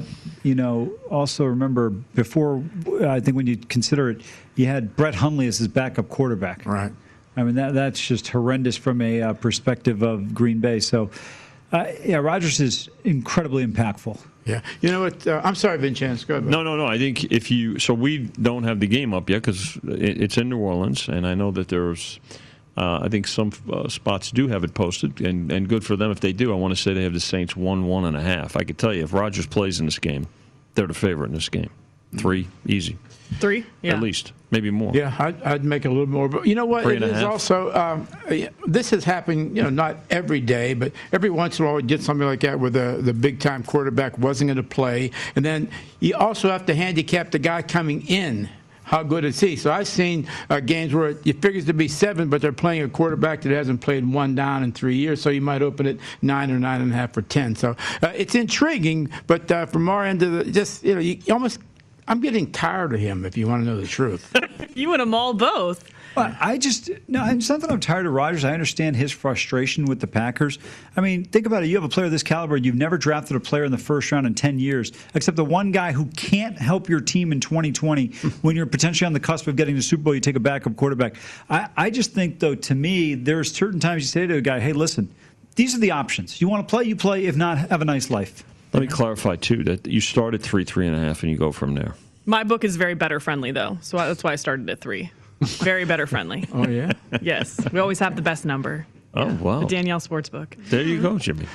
also remember before, I think when you consider it, you had Brett Hundley as his backup quarterback. Right. I mean, that's just horrendous from a perspective of Green Bay. So, Rodgers is incredibly impactful. Yeah. You know what? I'm sorry, Vincenz. Go ahead. No. I think we don't have the game up yet because it's in New Orleans, and I know that there's, I think some spots do have it posted, and good for them if they do. I want to say they have the Saints 1.5. I could tell you if Rodgers plays in this game, they're the favorite in this game. 3, easy. 3? Yeah. At least. Maybe more. Yeah, I'd make it a little more. But you know what? 3.5. It is also, this has happened, not every day, but every once in a while we get something like that where the big-time quarterback wasn't going to play. And then you also have to handicap the guy coming in. How good is he? So I've seen games where it figures to be 7, but they're playing a quarterback that hasn't played 1 down in 3 years, so you might open it 9 or 9.5 or 10. So it's intriguing, but from our end of you almost – I'm getting tired of him, if you want to know the truth. You and them all both. Well, it's not that I'm tired of Rodgers. I understand his frustration with the Packers. I mean, think about it. You have a player of this caliber. You've never drafted a player in the first round in 10 years, except the one guy who can't help your team in 2020 when you're potentially on the cusp of getting to the Super Bowl, you take a backup quarterback. I just think, though, to me, there's certain times you say to a guy, hey, listen, these are the options. You want to play, you play. If not, have a nice life. Let me clarify, too, that you start at 3.5, and you go from there. My book is very better friendly, though, so that's why I started at 3. Very better friendly. Oh, yeah? Yes. We always have the best number. Oh, wow. The Danielle Sportsbook. There you go, Jimmy.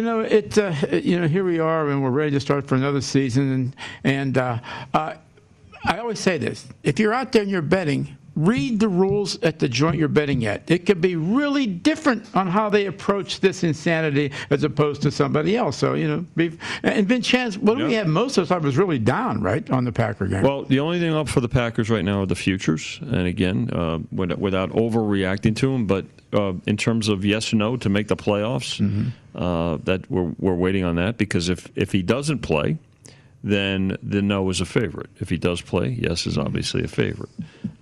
Here we are, and we're ready to start for another season. And I always say this. If you're out there and you're betting, read the rules at the joint you're betting at. It could be really different on how they approach this insanity as opposed to somebody else. So, and Vincenz, what do we have? Most of the time was really down, right, on the Packer game. Well, the only thing up for the Packers right now are the futures. And again, without overreacting to them, but in terms of yes or no to make the playoffs, that we're waiting on that because if he doesn't play, then the no is a favorite. If he does play, yes is obviously a favorite.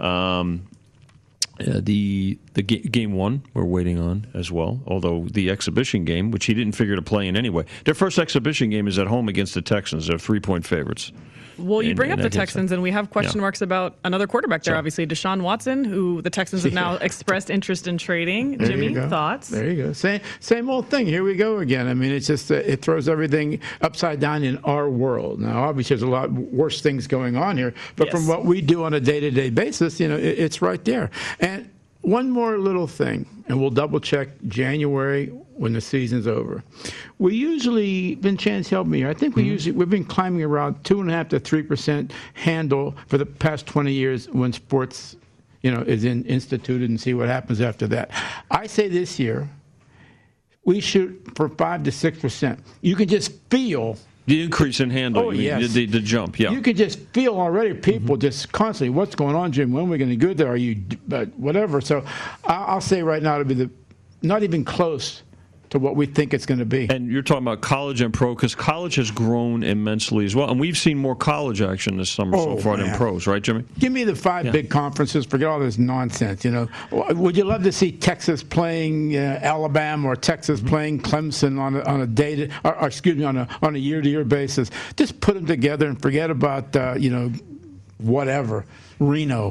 The game 1 we're waiting on as well, although the exhibition game, which he didn't figure to play in anyway. Their first exhibition game is at home against the Texans. They're 3-point favorites. Well, you bring up the Texans, and we have question marks about another quarterback there, obviously. Deshaun Watson, who the Texans have now expressed interest in trading. Jimmy, thoughts? There you go. Same old thing. Here we go again. I mean, it's just it throws everything upside down in our world. Now, obviously, there's a lot worse things going on here, but from what we do on a day-to-day basis, it's right there. And one more little thing, and we'll double-check January when the season's over. We usually, Vincenz, help me here. I think we've been climbing around 2.5 to 3% handle for the past 20 years when sports, is instituted, and see what happens after that. I say this year, we shoot for 5 to 6%. You can just feel the increase in handle. Oh, yes. The jump, yeah. You can just feel already people just constantly, what's going on, Jim? When are we going to go there? Are you, whatever. So I'll say right now it'll be not even close to what we think it's going to be. And you're talking about college and pro, because college has grown immensely as well. And we've seen more college action this summer so far than pros, right, Jimmy? Give me the 5 big conferences. Forget all this nonsense, Would you love to see Texas playing Alabama or Texas playing Clemson on a day, on a year-to-year basis? Just put them together and forget about, whatever, Reno.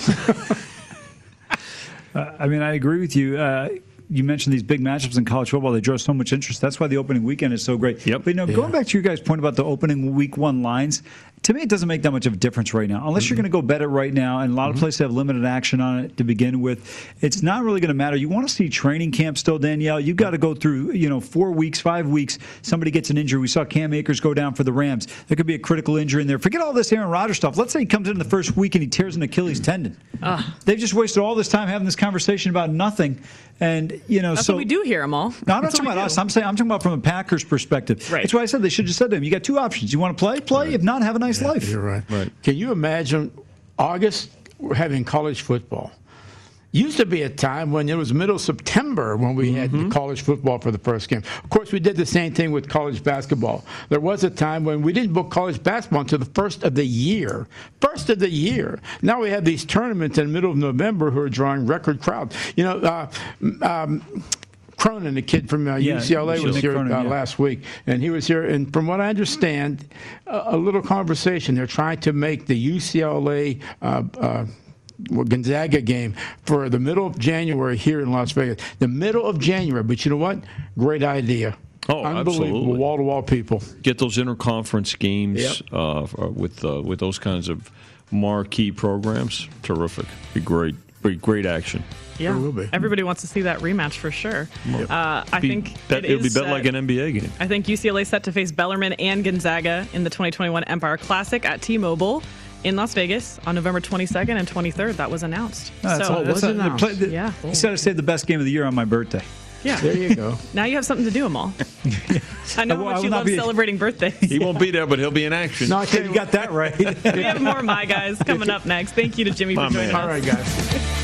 I agree with you. You mentioned these big matchups in college football. They draw so much interest. That's why the opening weekend is so great. Yep. But, going back to your guys' point about the opening week 1 lines, To me, it doesn't make that much of a difference right now. Unless you're going to go bet it right now, and a lot of places have limited action on it to begin with, it's not really going to matter. You want to see training camp still, Danielle. You've got to go through, 4 weeks, 5 weeks. Somebody gets an injury. We saw Cam Akers go down for the Rams. There could be a critical injury in there. Forget all this Aaron Rodgers stuff. Let's say he comes in the first week and he tears an Achilles tendon. They've just wasted all this time having this conversation about nothing. And, That's what we do here, Amal. No, I'm not talking about us. I'm talking about from a Packers perspective. Right. That's why I said they should have just said to him, you got 2 options. You want to play? Play. Right. If not, have a nice life. You're right. Can you imagine August we're having college football? Used to be a time when it was middle September when we had college football for the first game. Of course, we did the same thing with college basketball. There was a time when we didn't book college basketball until the first of the year. First of the year. Now we have these tournaments in the middle of November who are drawing record crowds. Cronin, the kid from UCLA, was here last week, and he was here. And from what I understand, a little conversation. They're trying to make the UCLA Gonzaga game for the middle of January here in Las Vegas. The middle of January. But you know what? Great idea. Oh, unbelievable! Wall-to-wall people. Get those interconference games with those kinds of marquee programs. Terrific. Be great. Be great action. Yeah, will be. Everybody wants to see that rematch for sure. I think it'll be bet like an NBA game. I think UCLA is set to face Bellarmine and Gonzaga in the 2021 Empire Classic at T-Mobile in Las Vegas on November 22nd and 23rd. That was announced. He said I saved the best game of the year on my birthday. Yeah. There you go. Now you have something to do, Amal. I know how much you love celebrating birthdays. He won't be there, but he'll be in action. No, you got that right. We have more My Guys coming up next. Thank you to Jimmy for joining us. All right, guys.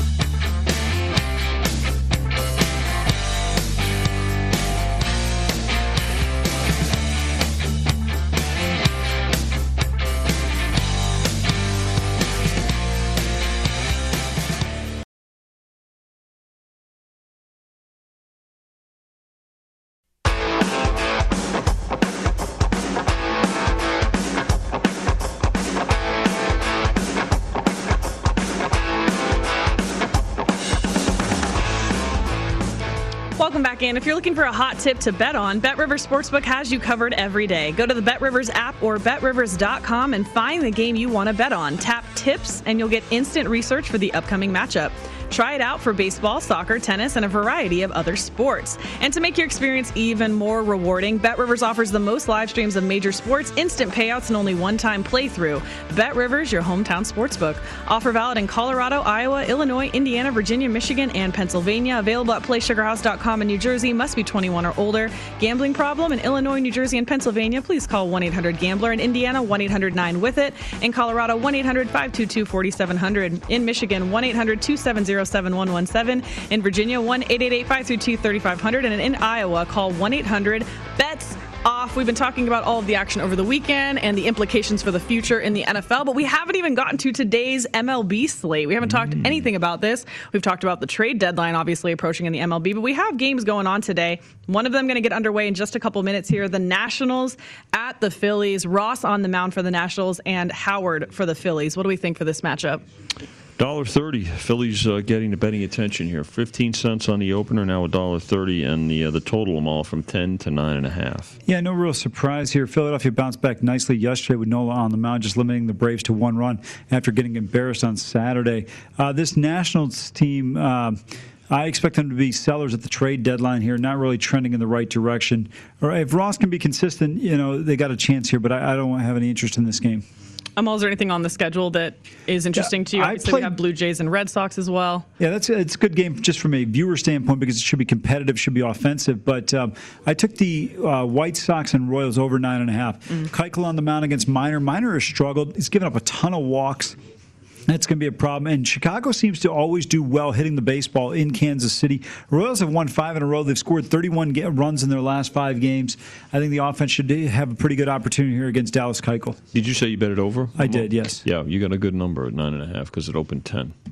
Welcome back in. If you're looking for a hot tip to bet on, BetRivers Sportsbook has you covered every day. Go to the BetRivers app or BetRivers.com and find the game you want to bet on. Tap tips and you'll get instant research for the upcoming matchup. Try it out for baseball, soccer, tennis, and a variety of other sports. And to make your experience even more rewarding, BetRivers offers the most live streams of major sports, instant payouts, and only one-time playthrough. BetRivers, your hometown sportsbook. Offer valid in Colorado, Iowa, Illinois, Indiana, Virginia, Michigan, and Pennsylvania. Available at PlaySugarHouse.com in New Jersey. Must be 21 or older. Gambling problem in Illinois, New Jersey, and Pennsylvania? Please call 1-800-GAMBLER. In Indiana, 1-800-9-WITH-IT. In Colorado, 1-800-522-4700. In Michigan, 1-800-270-7117. In Virginia, 1-888-532-3500. And in Iowa, call 1-800-BETS-OFF. We've been talking about all of the action over the weekend and the implications for the future in the NFL, but we haven't even gotten to today's MLB slate. We haven't talked anything about this. We've talked about the trade deadline, obviously, approaching in the MLB, but we have games going on today. One of them going to get underway in just a couple minutes here. The Nationals at the Phillies. Ross on the mound for the Nationals and Howard for the Phillies. What do we think for this matchup? $1.30. Phillies getting the betting attention here. 15 cents on the opener, now $1.30, and the total them all from 10 to 9.5. Yeah, no real surprise here. Philadelphia bounced back nicely yesterday with Nola on the mound, just limiting the Braves to 1 run after getting embarrassed on Saturday. This Nationals team, I expect them to be sellers at the trade deadline here, not really trending in the right direction. Or if Ross can be consistent, they got a chance here, but I don't have any interest in this game. Amal, is there anything on the schedule that is interesting to you? Obviously, we have Blue Jays and Red Sox as well. Yeah, it's a good game just from a viewer standpoint because it should be competitive, should be offensive. But I took the White Sox and Royals over 9.5. Keuchel on the mound against Minor. Minor has struggled. He's given up a ton of walks. That's going to be a problem. And Chicago seems to always do well hitting the baseball in Kansas City. Royals have won 5 in a row. They've scored 31 runs in their last 5 games. I think the offense should have a pretty good opportunity here against Dallas Keuchel. Did you say you bet it over? I did, yes. Yeah, you got a good number at 9.5 because it opened 10.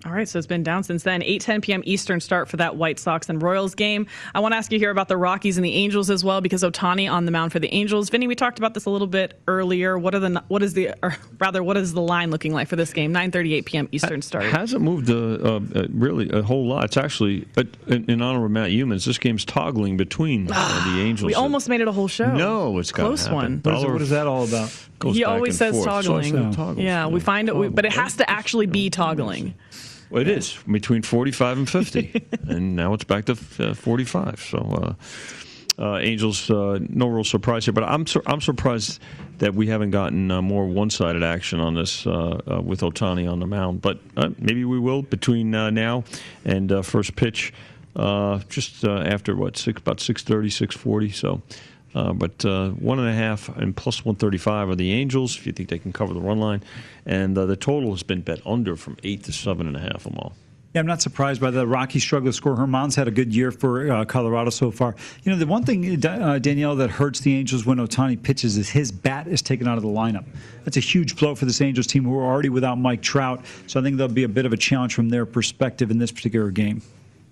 All right, so it's been down since then. 8:10 p.m. Eastern start for that White Sox and Royals game. I want to ask you here about the Rockies and the Angels as well, because Ohtani on the mound for the Angels. Vinny, we talked about this a little bit earlier. What is the line looking like for this game? 9:38 p.m. Eastern start. It hasn't moved really a whole lot. It's actually, in honor of Matt Humans, this game's toggling between the Angels. We almost made it a whole show. No, it's got close one. What is that all about? He always says toggling. Toggles. Yeah, we find it, but it has to actually be toggling. Well, it is between 45 and 50, and now it's back to 45. So, Angels, no real surprise here, but I'm surprised that we haven't gotten more one-sided action on this with Ohtani on the mound. But maybe we will between now and first pitch, just after about 6:30, 6:40. So. But 1.5 and plus 135 are the Angels, if you think they can cover the run line. And the total has been bet under from 8 to 7.5 Amal. Yeah, I'm not surprised by the Rockies struggle to score. Herman's had a good year for Colorado so far. You know, the one thing, Danielle, that hurts the Angels when Ohtani pitches is his bat is taken out of the lineup. That's a huge blow for this Angels team who are already without Mike Trout. So I think there'll be a bit of a challenge from their perspective in this particular game.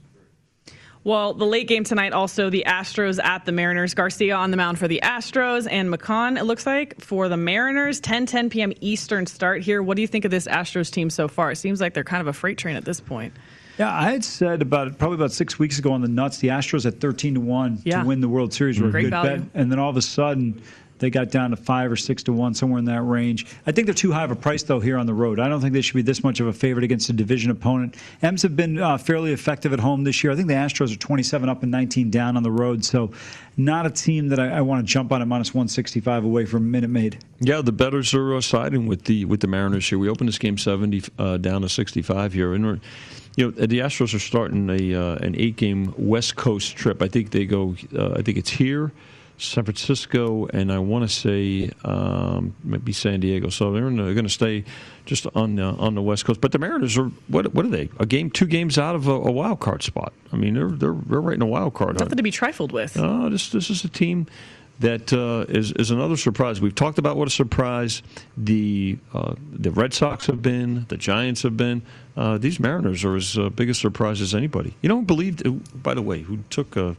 Well, the late game tonight, also the Astros at the Mariners. Garcia on the mound for the Astros, and McCann, it looks like, for the Mariners. 10 p.m. Eastern start here. What do you think of this Astros team so far? It seems like they're kind of a freight train at this point. Yeah, I had said probably about 6 weeks ago on the Nuts, the Astros at 13-1 to win the World Series were a good bet. And then all of a sudden, they got down to 5 or 6-1, somewhere in that range. I think they're too high of a price, though, here on the road. I don't think they should be this much of a favorite against a division opponent. M's have been fairly effective at home this year. I think the Astros are 27 up and 19 down on the road, so not a team that I want to jump on at minus 165 away from Minute Maid. Yeah, the bettors are siding with the Mariners here. We opened this game 70 down to 65 here, and the Astros are starting an 8-game West Coast trip. I think they go. I think it's here, San Francisco, and I want to say maybe San Diego. So they're going to stay just on the West Coast. But the Mariners are what are they? 2 games out of a wild card spot. I mean, they're right in a wild card. Nothing to be trifled with. This is a team that is another surprise. We've talked about what a surprise the Red Sox have been, the Giants have been. These Mariners are as big a surprise as anybody. You don't believe, by the way, who took an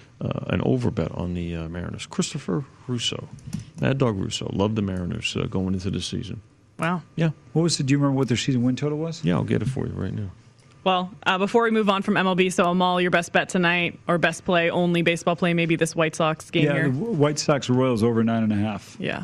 overbet on the Mariners? Christopher Russo. Mad Dog Russo. Loved the Mariners going into the season. Wow. Yeah. Do you remember what their season win total was? Yeah, I'll get it for you right now. Well, before we move on from MLB, so Amal, your best bet tonight, or best play, only baseball play, maybe this White Sox game here? Yeah, the White Sox Royals over 9.5. Yeah.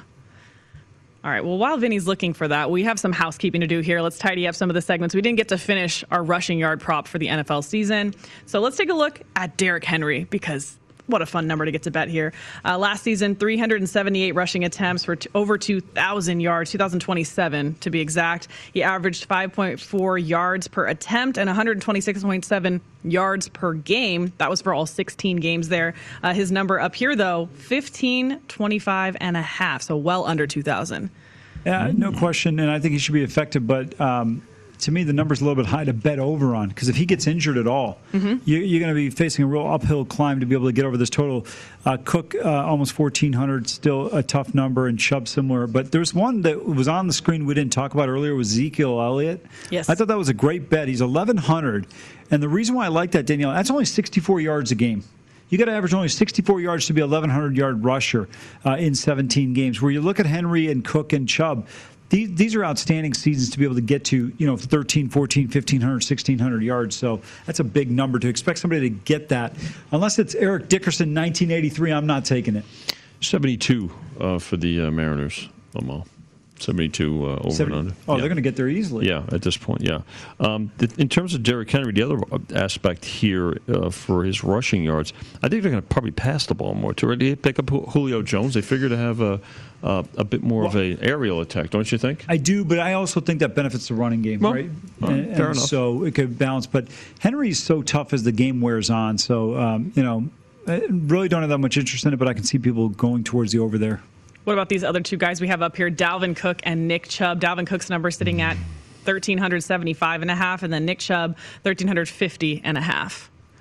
All right, well, while Vinny's looking for that, we have some housekeeping to do here. Let's tidy up some of the segments. We didn't get to finish our rushing yard prop for the NFL season. So let's take a look at Derrick Henry, because what a fun number to get to bet here. Last season, 378 rushing attempts for over 2,000 yards, 2,027 to be exact. He averaged 5.4 yards per attempt and 126.7 yards per game. That was for all 16 games there. His number up here, though, 1525.5, so well under 2,000. Yeah, no question, and I think he should be effective, but to me, the number's a little bit high to bet over on, because if he gets injured at all, you're going to be facing a real uphill climb to be able to get over this total. Cook, almost 1,400, still a tough number, and Chubb similar. But there's one that was on the screen we didn't talk about earlier, was Ezekiel Elliott. Yes. I thought that was a great bet. He's 1,100, and the reason why I like that, Danielle, that's only 64 yards a game. You got to average only 64 yards to be a 1,100-yard rusher in 17 games. Where you look at Henry and Cook and Chubb, these are outstanding seasons to be able to get to, 13, 14, 1,500, 1,600 yards. So that's a big number. To expect somebody to get that, unless it's Eric Dickerson, 1983, I'm not taking it. 72 for the Mariners, Lamar. 72 over and under. Oh, yeah. They're going to get there easily. Yeah, at this point, yeah. In terms of Derrick Henry, the other aspect here for his rushing yards, I think they're going to probably pass the ball more. To already pick up Julio Jones, they figure to have a bit more of an aerial attack, don't you think? I do, but I also think that benefits the running game, right? Fair enough. So it could balance. But Henry's so tough as the game wears on. So, I really don't have that much interest in it, but I can see people going towards the over there. What about these other two guys we have up here, Dalvin Cook and Nick Chubb? Dalvin Cook's number sitting at 1,375.5, and then Nick Chubb, 1,350.5.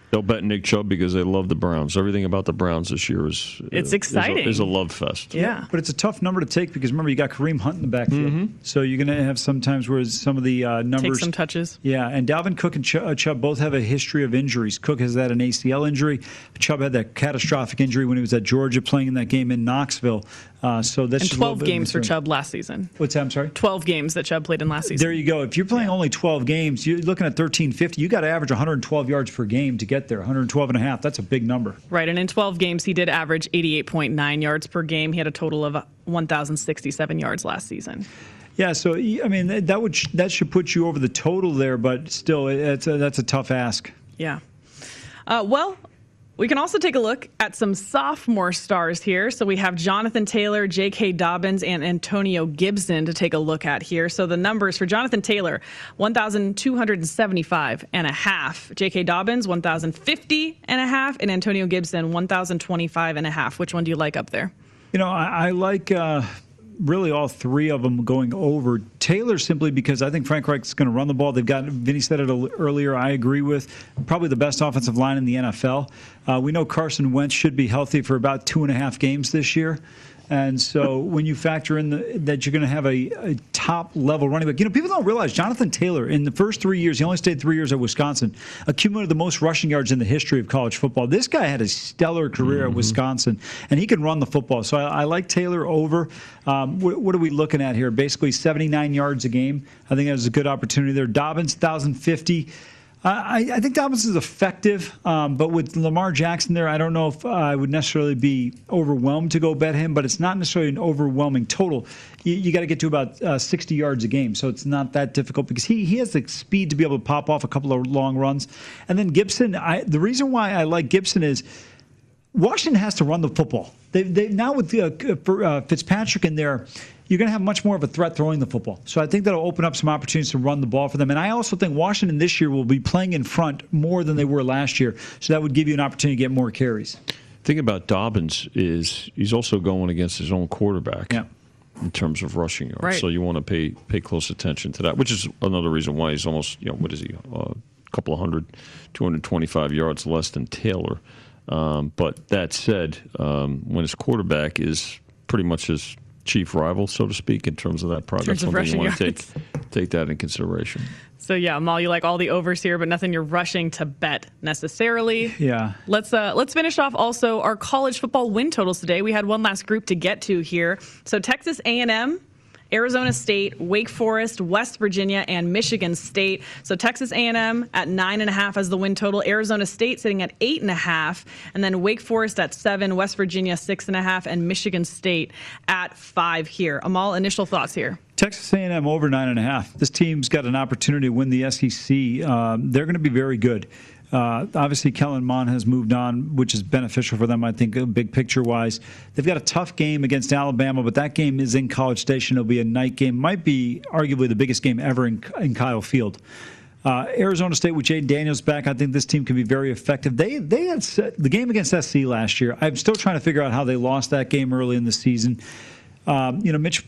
They'll bet Nick Chubb because they love the Browns. Everything about the Browns this year is exciting. Is a love fest. Yeah. But it's a tough number to take because remember you got Kareem Hunt in the backfield, so you're going to have sometimes where some of the numbers Take some touches. Yeah, and Dalvin Cook and Chubb both have a history of injuries. Cook has had an ACL injury. Chubb had that catastrophic injury when he was at Georgia playing in that game in Knoxville. So that's and 12 games for Chubb last season. What's that? I'm sorry. 12 games that Chubb played in last season. There you go. If you're playing only 12 games, you're looking at 1350. You got to average 112 yards per game to get there. 112 and a half. That's a big number. Right, and in 12 games, he did average 88.9 yards per game. He had a total of 1,067 yards last season. Yeah, so I mean that should put you over the total there, but still, that's a tough ask. Yeah. Well, we can also take a look at some sophomore stars here. So we have Jonathan Taylor, J.K. Dobbins, and Antonio Gibson to take a look at here. So the numbers for Jonathan Taylor, 1,275.5. J.K. Dobbins, 1,050.5. And Antonio Gibson, 1,025.5. Which one do you like up there? You know, I like really all three of them going over. Taylor simply because I think Frank Reich's going to run the ball. They've got, Vinny said it earlier, I agree with, probably the best offensive line in the NFL. We know Carson Wentz should be healthy for about 2.5 games this year. And so when you factor in that you're going to have a top-level running back, people don't realize Jonathan Taylor, in the first 3 years, he only stayed 3 years at Wisconsin, accumulated the most rushing yards in the history of college football. This guy had a stellar career at Wisconsin, and he can run the football. So I like Taylor over. What are we looking at here? Basically 79 yards a game. I think that was a good opportunity there. Dobbins, 1,050. I think Dobbins is effective, but with Lamar Jackson there, I don't know if I would necessarily be overwhelmed to go bet him, but it's not necessarily an overwhelming total. You got to get to about 60 yards a game, so it's not that difficult because he has the speed to be able to pop off a couple of long runs. And then Gibson, the reason why I like Gibson is Washington has to run the football. They now with Fitzpatrick in there, you're going to have much more of a threat throwing the football. So I think that'll open up some opportunities to run the ball for them. And I also think Washington this year will be playing in front more than they were last year. So that would give you an opportunity to get more carries. The thing about Dobbins is he's also going against his own quarterback in terms of rushing yards. Right. So you want to pay close attention to that, which is another reason why he's almost, what is he, a couple of 225 yards less than Taylor. But that said, when his quarterback is pretty much his chief rival, so to speak, in terms of that progress, something you want to take that in consideration. So yeah, Amal, you like all the overs here, but nothing you're rushing to bet necessarily. Yeah. Let's finish off also our college football win totals today. We had one last group to get to here. So Texas A&M, Arizona State, Wake Forest, West Virginia, and Michigan State. So Texas A&M at 9.5 as the win total. Arizona State sitting at 8.5, and then Wake Forest at 7, West Virginia 6.5, and Michigan State at 5 here. Amal, initial thoughts here. Texas A&M over 9.5. This team's got an opportunity to win the SEC. They're going to be very good. Obviously, Kellen Mond has moved on, which is beneficial for them, I think, big picture-wise. They've got a tough game against Alabama, but that game is in College Station. It'll be a night game. Might be arguably the biggest game ever in Kyle Field. Arizona State with Jaden Daniels back, I think this team can be very effective. They had the game against SC last year. I'm still trying to figure out how they lost that game early in the season. Mike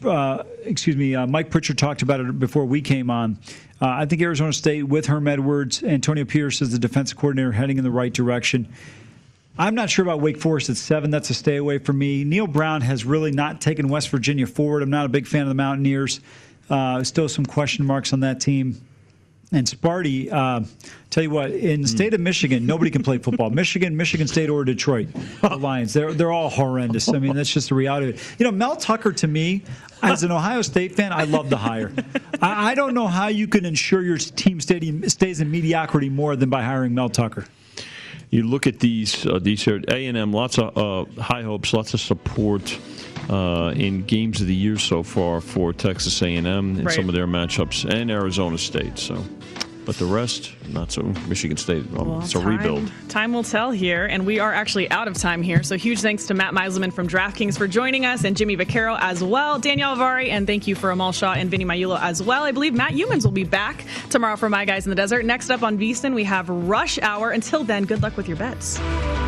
Pritchard talked about it before we came on. I think Arizona State with Herm Edwards, Antonio Pierce as the defensive coordinator heading in the right direction. I'm not sure about Wake Forest at 7. That's a stay away from me. Neil Brown has really not taken West Virginia forward. I'm not a big fan of the Mountaineers. Still some question marks on that team. And Sparty, tell you what, in the state of Michigan, nobody can play football. Michigan State, or Detroit, the Lions, they're all horrendous. I mean, that's just the reality of it. Mel Tucker, to me, as an Ohio State fan, I love the hire. I don't know how you can ensure your team stays in mediocrity more than by hiring Mel Tucker. You look at these here, A&M, lots of high hopes, lots of support in games of the year so far for Texas A&M in some of their matchups, and Arizona State. So, but the rest, not so. Michigan State, it's a rebuild. Time will tell here, and we are actually out of time here. So huge thanks to Matt Meiselman from DraftKings for joining us, and Jimmy Vaccaro as well, Danielle Avari, and thank you for Amal Shaw and Vinny Maiulo as well. I believe Matt Youmans will be back tomorrow for My Guys in the Desert. Next up on VSiN, we have Rush Hour. Until then, good luck with your bets.